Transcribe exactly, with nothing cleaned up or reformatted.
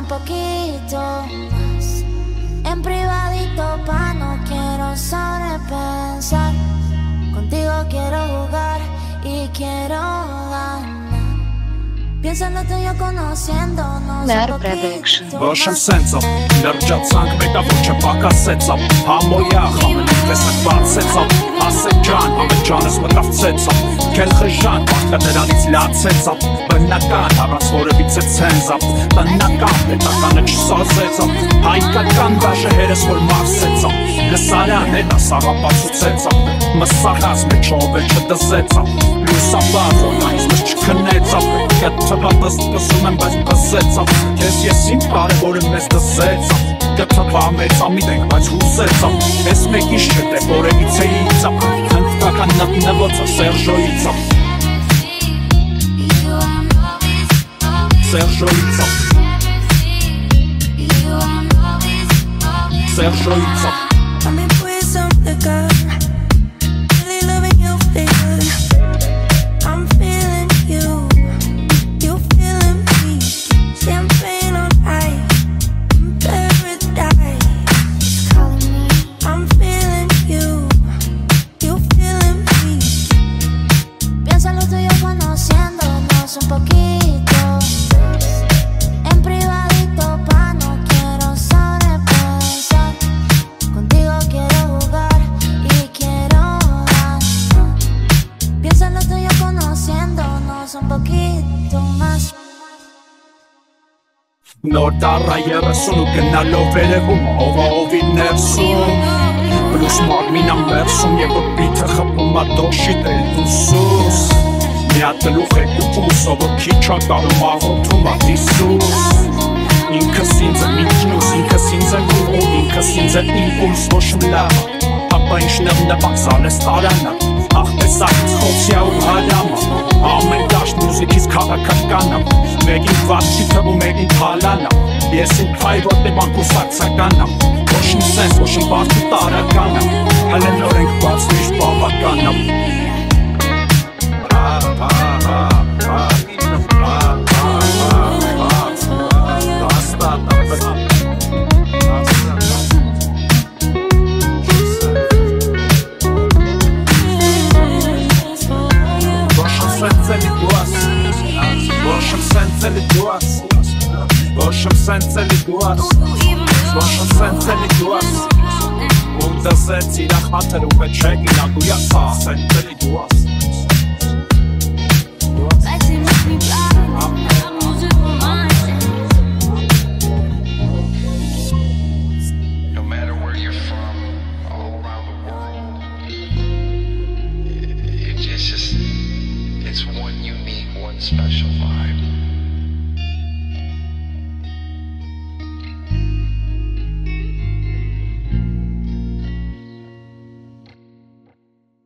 un poquito más. En privadito pa' no quiero sobrepensar. Contigo quiero jugar y quiero ganar. Piensando yo conociéndonos Mer un Production. poquito Ոչմ más. սենցով Լրջացանք մեկա ոչ չպակասեցավ Համոյա խամենիպես նք բացեցավ Ասեք ջան, ամեն ջանս մտավ ծեցավ Կել խժան, պատկա դրանից լացեցավ Բնական, առանց որևիցե ցենզավ Տնական, պետականը չսազեցավ Հայկական դաշը հերս որ մարսեցավ Լսարան հետա սաղապացուցեցավ Մսաղած մեջով էլ չդզեցավ Լուսաբար, որնայից մս չքնեցավ Կետ թպատս պսում եմ, բայց պսեցավ Ես ես իմ կարևորը մեզ դզեցավ Կտպա մեծ ամիտ ենք, բայց հուսեցավ Ես մեկիշ չտե, որևից է իցավ Հնդկական նտնվոցը Սերժոյիցավ Սերժոյիցավ Սերժոյիցավ Let me pour you some liquor. Really loving your flavor. I'm feeling you. You feeling me. Champagne on ice. In paradise. Calling me. I'm feeling you. You feeling me. Piénsalo tú y yo conociéndonos un poquito más. En privadito pa' no quiero sobrepensar. Contigo quiero jugar y quiero ganar. Piénsalo tú y yo conociéndonos un poquito más. Նոր տարա երեսուն ու գնալով վերևում Ովա ովի ներսում Բլուս մարմին ամ վերսում Եվ որ բիթը խպում ա դոշիտ էլ դուսուս Միատ գլուխ է կուպուս Ովը քիչ ա կարում աղոթում ա դիսուս Ինքս ինձ եմ ինքնուս Ինքս ինձ եմ գուղում Ինքս ինձ եմ իմպուլս Ոչմ լավա Ապա ինչնև նպակցալ ես տարանա Աղպես աղից խոցյա ու հարամա Ամեն դաշտ մուզիկից քաղաքականա Մեկին վատքի թվում մեկին թալանա Ես իմ հայրոտ եմ անկուսակցականա Ոչմ սենս, ոչմ բարձու տարականա Հələ նոր ենք բաց միշտ բավականա Ոչմ սենցելի դուաս Ոչմ սենցելի դուաս Ոչմ սենցելի դուաս Ու դզեց իրախ մատեր ու վետ չեք իրագույա սա սենցելի դուաս Like you make me fly.